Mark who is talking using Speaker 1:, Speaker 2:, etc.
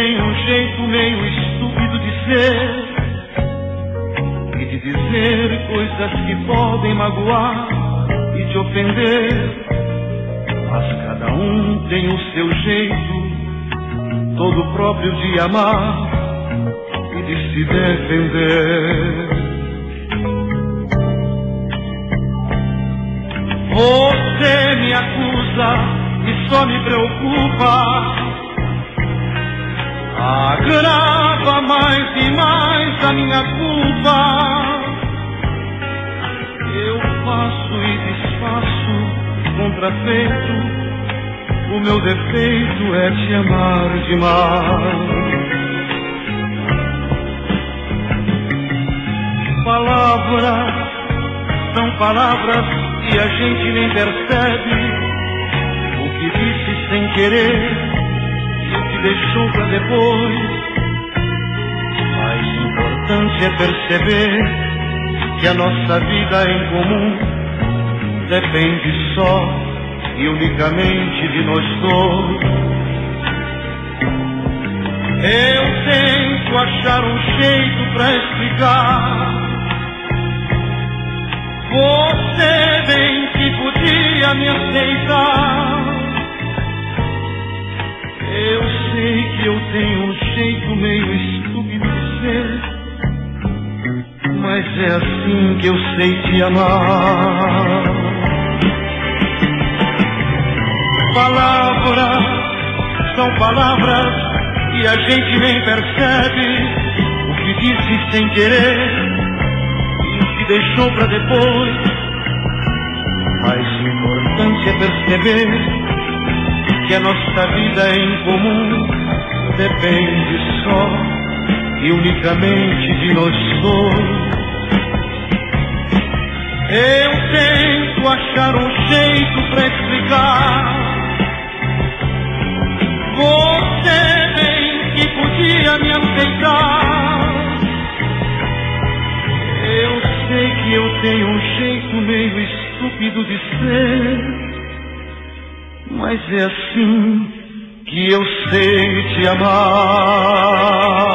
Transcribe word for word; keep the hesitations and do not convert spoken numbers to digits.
Speaker 1: tenho um jeito meio estúpido de ser e de dizer coisas que podem magoar e te ofender. Mas cada um tem o seu jeito, todo próprio de amar e de se defender. Você me acusa e só me preocupa, agrava mais e mais a minha culpa. Eu faço e desfaço contrafeito, o meu defeito é te amar demais. Palavras são palavras e a gente nem percebe o que disse sem querer e o que deixou pra depois. Mais importante é perceber que a nossa vida em comum depende só e unicamente de nós dois. Eu tento achar um jeito pra explicar. Você bem que podia me aceitar. Eu sei que eu tenho um jeito meio estúpido de ser, mas é assim que eu sei te amar. Palavras são palavras e a gente nem percebe o que disse sem querer e o que deixou pra depois. Mais importante é perceber que a nossa vida em comum depende só e unicamente de nós dois. Eu tento achar um jeito pra explicar. Você bem que podia me aceitar. Eu sei que eu tenho um jeito meio estúpido de ser, mas é assim que eu sei te amar.